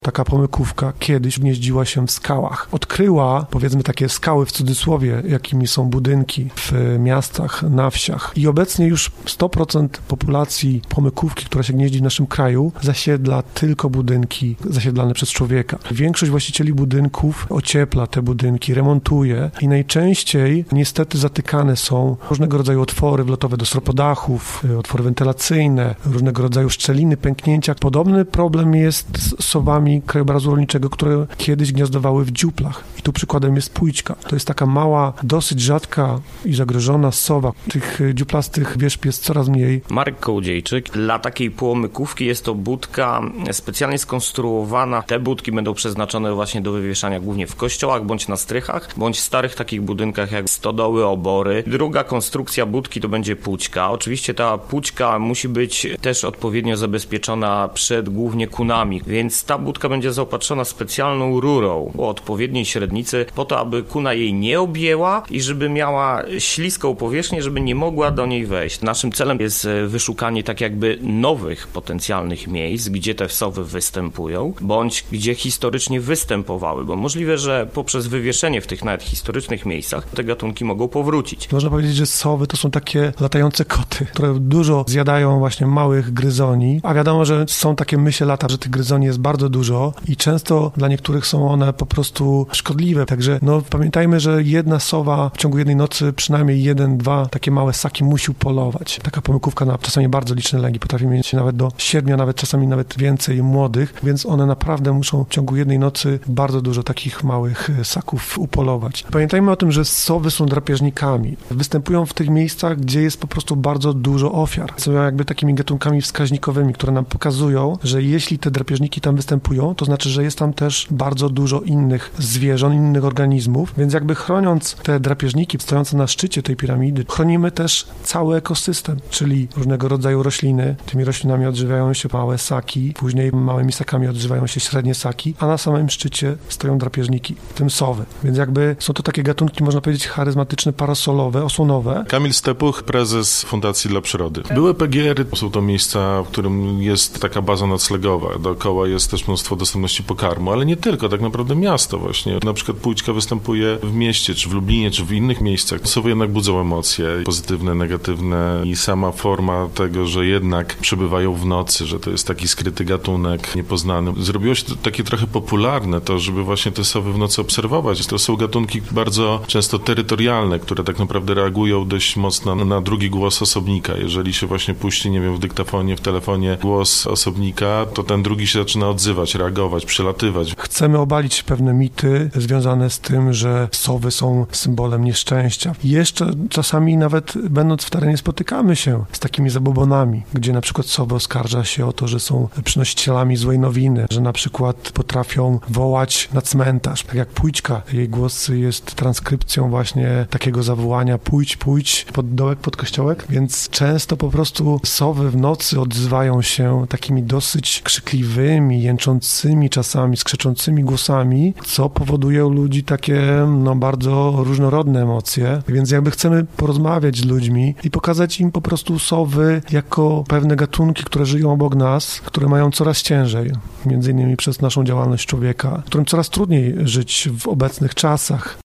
Taka pomykówka kiedyś gnieździła się w skałach. Odkryła, powiedzmy, takie skały w cudzysłowie, jakimi są budynki w miastach, na wsiach. I obecnie już 100% populacji pomykówki, która się gnieździ w naszym kraju, zasiedla tylko budynki zasiedlane przez człowieka. Większość właścicieli budynków ociepla te budynki, remontuje i najczęściej niestety zatykane są różnego rodzaju otwory wlotowe do stropodachów, otwory wentylacyjne, różnego rodzaju szczeliny, pęknięcia. Podobny problem jest z sowami krajobrazu rolniczego, które kiedyś gniazdowały w dziuplach. I tu przykładem jest pójczka. To jest taka mała, dosyć rzadka i zagrożona sowa. Tych dziuplastych wierzb jest coraz mniej. Marek Kołodziejczyk. Dla takiej pomykówki jest to budka specjalnie skonstruowana. Te budki będą przeznaczone właśnie do wywieszania głównie w kościołach, bądź na strychach, bądź w starych takich budynkach jak stodoły, obory. Druga konstrukcja budki to będzie póćka. Oczywiście ta póćka musi być też odpowiednio zabezpieczona przed głównie kunami, więc ta budka będzie zaopatrzona specjalną rurą o odpowiedniej średnicy po to, aby kuna jej nie objęła i żeby miała śliską powierzchnię, żeby nie mogła do niej wejść. Naszym celem jest wyszukanie tak jakby nowych potencjalnych miejsc, gdzie te sowy występują, bądź gdzie historycznie występowały, bo możliwe, że poprzez wywieszenie w tych nawet historycznych miejscach te gatunki mogą powrócić. Można powiedzieć, że sowy to są takie latające koty, które dużo zjadają właśnie małych gryzoni, a wiadomo, że są takie mysie lata, że tych gryzoni jest bardzo dużo i często dla niektórych są one po prostu szkodliwe. Także pamiętajmy, że jedna sowa w ciągu jednej nocy przynajmniej 1-2 takie małe ssaki musi upolować. Taka pomykówka na czasami bardzo liczne lęgi potrafi mieć nawet do 7, nawet czasami nawet więcej młodych, więc one naprawdę muszą w ciągu jednej nocy bardzo dużo takich małych ssaków upolować. Pamiętajmy o tym, że sowy są drapieżnikami. Występują w tych miejscach, gdzie jest po prostu bardzo dużo ofiar. Są jakby takimi gatunkami wskaźnikowymi, które nam pokazują, że jeśli te drapieżniki tam występują, to znaczy, że jest tam też bardzo dużo innych zwierząt, innych organizmów, więc jakby chroniąc te drapieżniki stojące na szczycie tej piramidy, chronimy też cały ekosystem, czyli różnego rodzaju rośliny. Tymi roślinami odżywiają się małe ssaki, później małymi ssakami odżywają się średnie ssaki, a na samym szczycie stoją drapieżniki, w tym sowy. Więc jakby są to takie gatunki, można powiedzieć, charyzmatyczne, parasolowe, osłonowe. Kamil Stepuch, prezes Fundacji dla Przyrody. Były PGR-y, są to miejsca, w którym jest taka baza noclegowa. Dookoła jest też mnóstwo dostępności pokarmu, ale nie tylko, tak naprawdę miasto właśnie. Na przykład pójczka występuje w mieście, czy w Lublinie, czy w innych miejscach. Sowy jednak budzą emocje, pozytywne, negatywne i sama forma tego, że jednak przebywają w nocy, że to jest taki skryty gatunek, niepoznany. Zrobiło się to takie trochę popularne to, żeby właśnie te sowy w nocy obserwować. To są gatunki bardzo często terytorialne, które tak naprawdę reagują dość mocno na drugi głos osobnika. Jeżeli się właśnie puści, nie wiem, w dyktafonie, w telefonie głos osobnika, to ten drugi się zaczyna odzywać, reagować, przelatywać. Chcemy obalić pewne mity związane z tym, że sowy są symbolem nieszczęścia. Jeszcze czasami nawet będąc w terenie spotykamy się z takimi zabobonami, gdzie na przykład sowa oskarża się o to, że są przynosicielami złej nowiny, że na przykład potrafią wołać na cmentarz. Tak jak pójczka, jej głos jest transkrypcją właśnie takiego zawołania pójdź pod dołek, pod kościołek, więc często po prostu sowy w nocy odzywają się takimi dosyć krzykliwymi, jęczącymi czasami, skrzeczącymi głosami, co powoduje u ludzi takie bardzo różnorodne emocje, więc jakby chcemy porozmawiać z ludźmi i pokazać im po prostu sowy jako pewne gatunki, które żyją obok nas, które mają coraz ciężej, między innymi przez naszą działalność człowieka, którym coraz trudniej żyć w obecnych czasach.